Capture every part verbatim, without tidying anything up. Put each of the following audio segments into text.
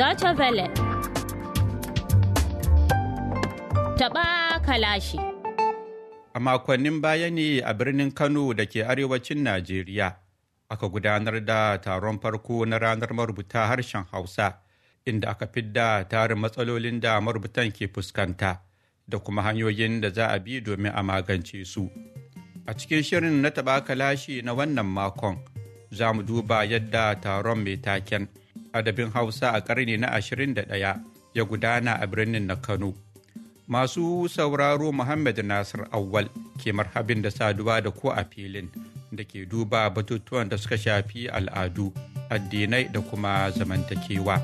Deutsche Welle. Taɓa kalashi. A makonnin baya ne a birnin Kano da ke arewacin Najeriya aka gudanar da taron farko na ranar marubuta harshen Hausa, inda aka fidda tarin matsalolin da marubutan ke fuskanta da kuma hanyoyin da za a bi domin a magance su. A cikin shirin na taɓa kalashi na wannan makon, za mu duba yadda taron mai taken adabin Hausa a ƙarni na ashirin da ɗaya ya gudana a birnin na Kano. Masu sauraro Muhammad Nasir Awwal ke marhabin da saduwa da ko a filin da ke duba batutuwan da suka shafi al'adu, addinai da kuma zamantakewa.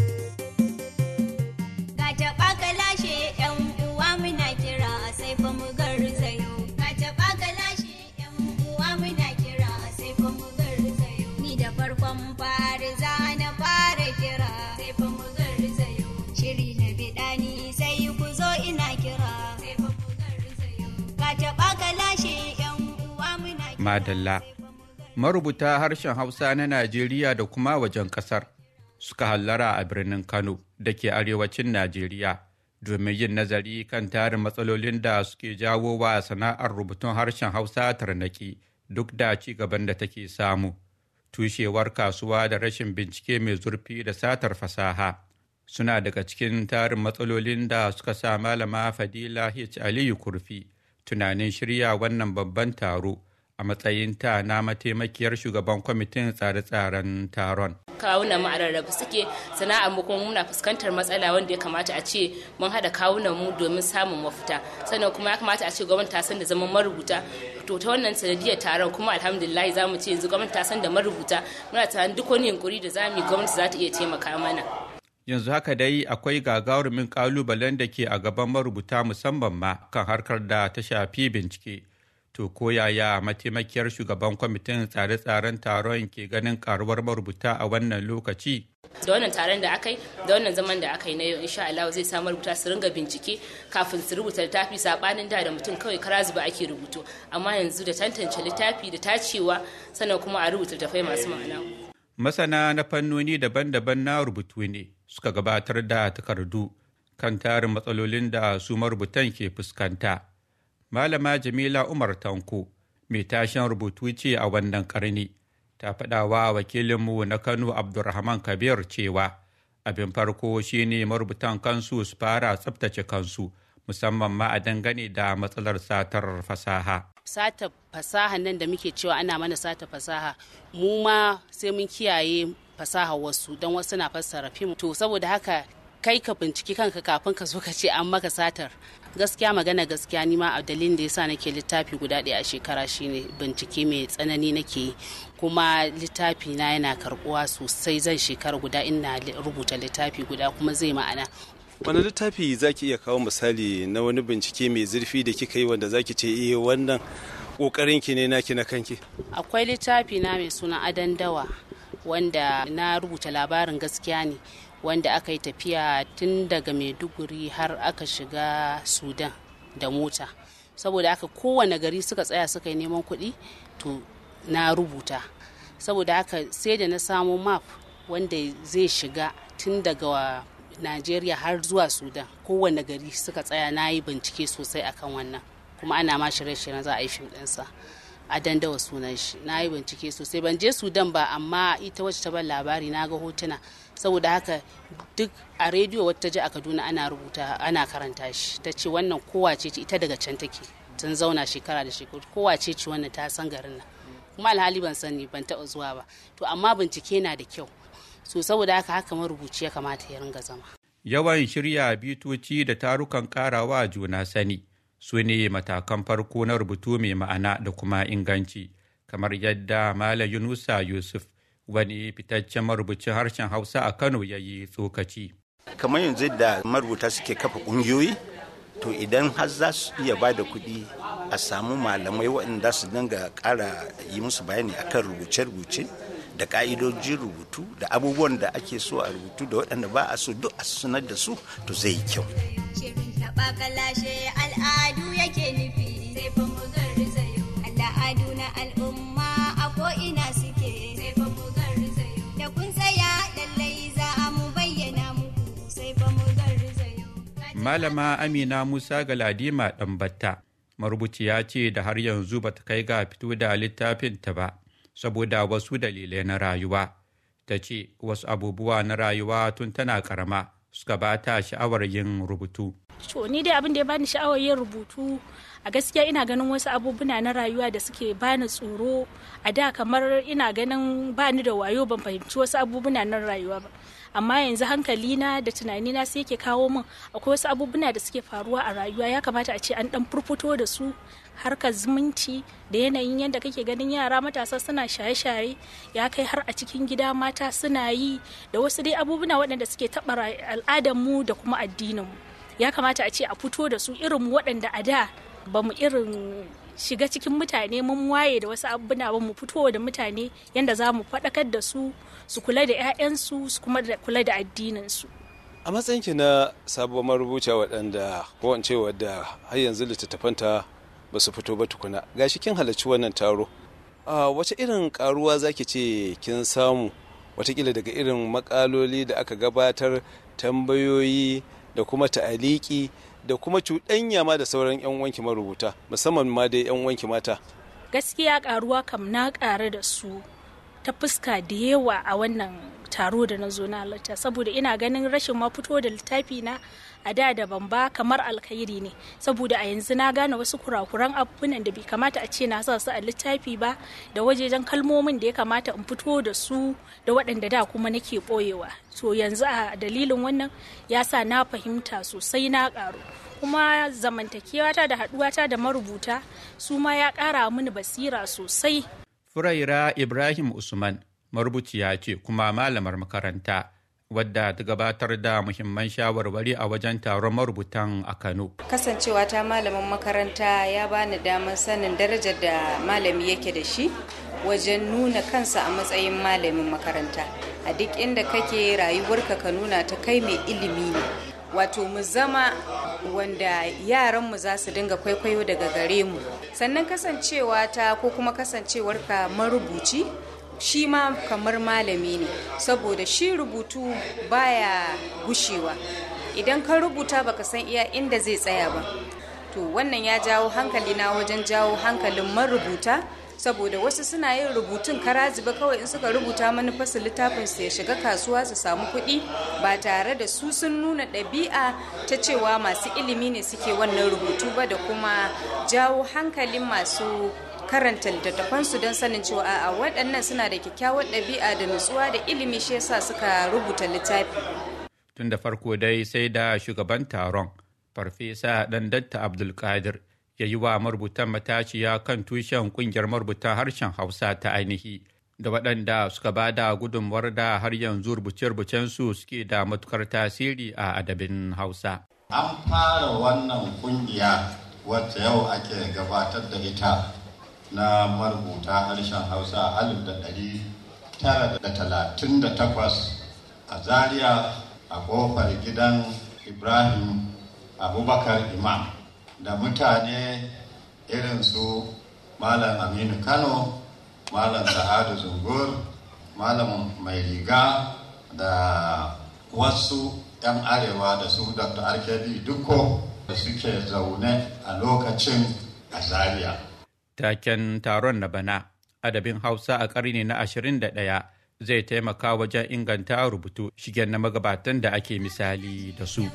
Ga taɓa kalashe ‘yan uwa muna kira sai fa mu garzayo. Ga taɓa kalashe ‘yan uwa muna kira sai fa mu garzayo. Ni da farkon fari za na fara kira sai fa mu garzayo. Shiri na biɗani sai ku zo ina kira sai fa mu garzayo. Ga taɓa kalashe ‘yan uwa muna kira. Madalla. Marubuta harshen Hausa na Najeriya da kuma wajen ƙasar suka hallara a birnin Kano da ke arewacin Najeriya domin yin nazari kan tarin matsalolin da suke jawo wa sana'ar rubutun harshen Hausa tarnaki duk da ci gaban da take samu. Tushewar kasuwa da rashin bincike mai zurfi da satar fasaha suna daga cikin tarin matsalolin da suka sa Malama Fadila H. Aliyu Kurfi tunanin shirya wannan babban taro a matsayinta na mataimakiyar shugaban kwamitin tsare-tsaren taron. Kawunan mu a rarrabe suke, sana'ar mu kuma muna fuskantar matsala wanda ya kamata a ce mun haɗa kawunan mu domin samun mafita. Sannan kuma ya kamata a ce gwamnati ta san da zaman marubuta. To ta wannan sanadiyar taron kuma alhamdulillah za mu ce yanzu gwamnati ta san da marubuta. Muna tunanin duk wani yunkuri da za mu yi gwamnati za ta iya taimaka mana. Yanzu haka dai akwai gagarumin kalubalen da ke a gaban marubuta musamman ma kan harkar da ta shafi bincike. To ko yaya mataimakiyar shugaban kwamitin tsare-tsaren taron ke ganin karuwar marubuta a wannan lokaci? Da wannan taron da aka yi, da wannan zaman da aka yi na yau, insha Allah zai sa marubuta su ringa bincike kafin su rubuta littafi, sabanin da da mutum kawai kara zuba ake rubutu. Amma yanzu da tantance littafi da tacewa, sannan kuma a rubuta littafai masu ma'ana. Masana na fannoni daban-daban na rubutu ne suka gabatar da takardu kan tarin matsalolin da su marubutan ke fuskanta. Malama Jamila Umar Tanko, mai tashin rubutu ce a wannan karni, ta faɗawa wakilinmu na Kano Abdulrahman Kabir cewa abin farko shine marubutan kansu su fara tsabtace kansu, musamman ma a dangane da matsalar satar fasaha. Sata fasaha nan da muke cewa ana mana sata fasaha, mu ma sai mun kiyaye fasaha wasu don wasu na fassara fim. To saboda haka kai ka binciki kanka kafin ka zo ka ce an maka satar. Gaskiya magana gaskiya ni ma a dalilin da yasa nake littafi guda ɗaya a shekara shine bincike mai tsanani nake yi, kuma littafi na yana karbuwa sosai. Zan shekara guda ina rubuta littafi guda kuma zai ma'ana. Wani littafi zaki iya kawo misali na wani bincike mai zurfi da kika yi wanda zaki ce eh wannan kokarin ki ne naki na kanki? Akwai littafi na mai suna Adan Dawa wanda na rubuta labarin gaskiya ne, wanda aka yi tafiya tun daga Maiduguri har aka shiga Sudan da mota. Saboda haka kowane gari suka tsaya suka yi neman kuɗi, to na rubuta. Saboda haka sai da na samo map wanda zai shiga tun daga Najeriya har zuwa Sudan. Kowane gari suka tsaya, na yi bincike sosai akan wannan. Kuma ana ma shirye-shiryen za a yi fim ɗinsa. A dandawa sunan shi. Na yi bincike sosai. Ban je Sudan ba, amma ita wacce ta ban labari na ga hotuna. Saboda haka duk a rediyo wata ji a Kaduna ana rubuta, ana karanta shi. Ta ce wannan kowace ce, ita daga can take. Tun zauna shekara da shekaru. Kowace ce wannan ta san garin nan. Kuma alhali ban sani, ban taɓa zuwa ba. To amma bincike na da kyau. So saboda haka haka marubuci ya kamata ya ringa zama. Yawan shirya bitoci da tarukan karawa juna sani su ne matakan farko na rubutu mai ma'ana da kuma inganci, kamar yadda Malam Yunusa Yusuf, wani fitaccen marubucin harshen Hausa a Kano, ya yi tsokaci. Kamar yanzu da marubuta suke kafa ƙungiyoyi, to idan har za su iya ba da kuɗi a samu malamai waɗanda su dinga ƙara yi musu bayani akan rubuce-rubuce da ƙa'idojin rubutu da abubuwan da ake so a rubutu da waɗanda ba a so duk a sanar da su, to zai yi kyau. Shirin taɓa kalashe al'adu yake nufi sai fa mu garzayo. Al'adu na al'umma a ko'ina suke sai fa mu garzayo. Da kun tsaya lallai za mu bayyana mu Malama Amina Musa Galadima Ɗanbatta marubuciya ce da har yanzu bata kai ga fito da littafinta ba saboda wasu dalilai na rayuwa. Ta ce wasu abubuwa na rayuwa tun tana karama suka ba ta sha'awar yin rubutu. To ni dai abin da ya bani sha'awar yin rubutu a gaskiya ina ganin wasu abubuwa na rayuwa da suke bani tsoro. A da kamar ina ganin bani da wayo ban fahimci wasu abubuwa na rayuwa ba. Amma yanzu hankalina da tunanina sai yake kawo min akwai wasu abubuwa da suke faruwa a rayuwa ya kamata a ce an dan furfuto da su, harkar zumunci da yanayin yadda kake ganin yara matasa suna shaye-shaye ya kai har a cikin gida mata suna yi da wasu dai abubuwa waɗanda suke taɓa al'adarmu da kuma addininmu. Ya kamata a ce a fito da su irin waɗanda a da ba mu irin shiga cikin mutane mun waye da wasu abubuwa ba mu fito da mutane yadda za mu faɗakar da su su kula da 'ya'yansu su kuma kula da addininsu. A matsayinki na sabuwar marubuciya waɗanda ko in ce wadda har yanzu littattafanta ba su fito ba tukuna gashi kin halarci wannan taro, a wace irin karuwa zaki ce kin samu watakila daga irin makaloli da aka gabatar, tambayoyi da kuma ta'aliki da kuma cuɗanya ma da sauran 'yan wanki marubuta musamman ma dai 'yan wanki mata? Gaskiya karuwa kam na ƙara da su ta fuska da yawa a wannan taro da na zo na halarta saboda ina ganin rashin ma fito da littafi na a da daban ba kamar alkhairi ne saboda a yanzu na gane wasu kurakuran abubuwan da bai kamata a ce na sa su a littafi ba da wajejen kalmomin da ya kamata in fito da su da waɗanda da kuma nake ɓoyewa. To yanzu a dalilin wannan ya sa na fahimta sosai na ƙaru kuma zamantakewata da haɗuwata da marubuta su ma ya ƙara mini basira sosai. Furaira Ibrahim Usman marubuciya ce kuma malamar makaranta wadda ta gabatar da muhimman shawarwari a wajen taron marubutan a Kano. Kasancewa ta malamin makaranta ya bani damar sanin darajar da malami yake da shi wajen nuna kansa a matsayin malamin makaranta. A duk inda kake rayuwarka ka nuna ta kai mai ilimi ne. Wato mu zama wanda yaranmu za su dinga kwaikwayo daga gare mu. Sannan kasancewa ta ko kuma kasancewarka marubuci shi ma kamar malami ne saboda shi rubutu baya gushewa. Idan ka rubuta baka san iya inda zai tsaya ba. To wannan ya jawo hankali na wajen jawo hankalin marubuta saboda wasu suna yin rubutun karaziba kawai in suka rubuta manufarsu littafin su ya shiga kasuwa su samu kuɗi ba tare da su sun nuna ɗabi'a ta cewa masu ilimi ne suke wannan rubutu ba da kuma jawo hankalin masu karanta littattafansu don sanin cewa a waɗannan suna da kyakkyawar ɗabi'a da nutsuwa da ilimi shi yasa suka rubuta littafi. Tun da farko dai sai da shugaban taron Farfesa Ɗandatta Abdulkadir ya yi wa marubutan matashiya kan tushen kungiyar marubutan harshen Hausa ta ainihi da waɗanda suka ba da gudunmuwar da har yanzu rubuce-rubucensu suke da matukar tasiri a adabin Hausa. An fara wannan kungiya wacce yau ake gabatar da ita na marubuta harshen Hausa alif da ɗari tara da talatin da takwas a Zaria a ƙofar gidan Ibrahim Abubakar Imam. Da mutane irin su Malam Aminu Kano, Malam Sa'adu Zungur, Malam Mai Riga da wasu 'yan arewa da su Doctor Arkedi Dukko da suke zaune a lokacin a Zaria. Taken taron na bana, adabin Hausa a ƙarni na ashirin da ɗaya zai taimaka wajen inganta rubutu shigen na magabatan da ake misali da su.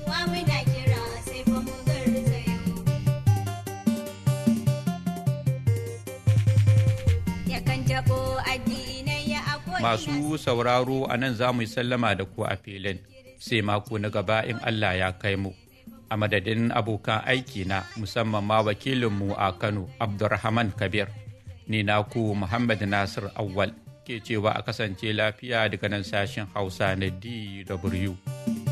Masu sauraro a nan za mu yi sallama da ku a filin sai mako na gaba in Allah ya kai mu. A madadin abokan aiki na musamman ma wakilinmu a Kano Abdulrahman Kabir, ni naku Muhammad Nasir Awwal ke cewa a kasance lafiya daga nan sashen Hausa na D W.